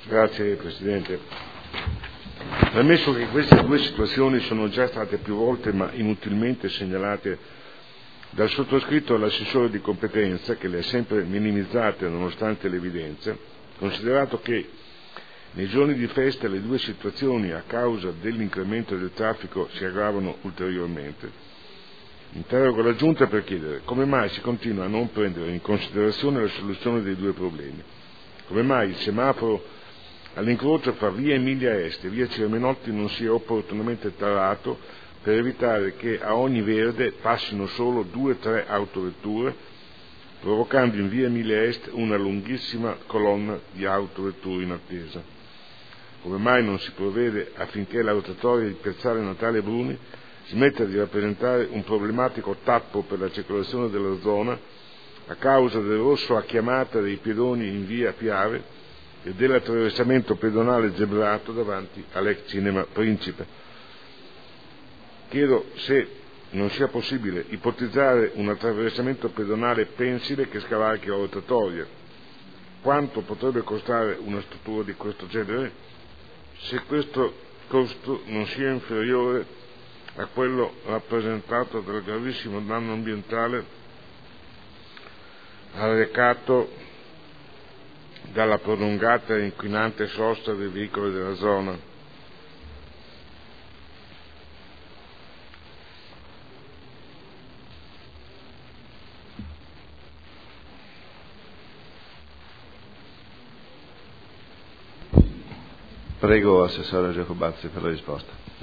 Grazie Presidente. Premesso che queste due situazioni sono già state più volte ma inutilmente segnalate dal sottoscritto all'assessore di competenza, che le ha sempre minimizzate nonostante l'evidenza, considerato che nei giorni di festa le due situazioni a causa dell'incremento del traffico si aggravano ulteriormente, interrogo la Giunta per chiedere come mai si continua a non prendere in considerazione la soluzione dei due problemi. Come mai il semaforo all'incrocio fra via Emilia Est e via Cirmenotti non sia opportunamente tarato per evitare che a ogni verde passino solo 2 o 3 autovetture, provocando in via Emilia Est una lunghissima colonna di autovetture in attesa. Come mai non si provvede affinché la rotatoria di piazzale Natale Bruni smetta di rappresentare un problematico tappo per la circolazione della zona a causa del rosso a chiamata dei pedoni in via Piave e dell'attraversamento pedonale zebrato davanti all'ex Cinema Principe. Chiedo se non sia possibile ipotizzare un attraversamento pedonale pensile che scavalchi la rotatoria. Quanto potrebbe costare una struttura di questo genere? Se questo costo non sia inferiore a quello rappresentato dal gravissimo danno ambientale arrecato dalla prolungata e inquinante sosta dei veicoli della zona. Prego Assessore Giacobazzi per la risposta.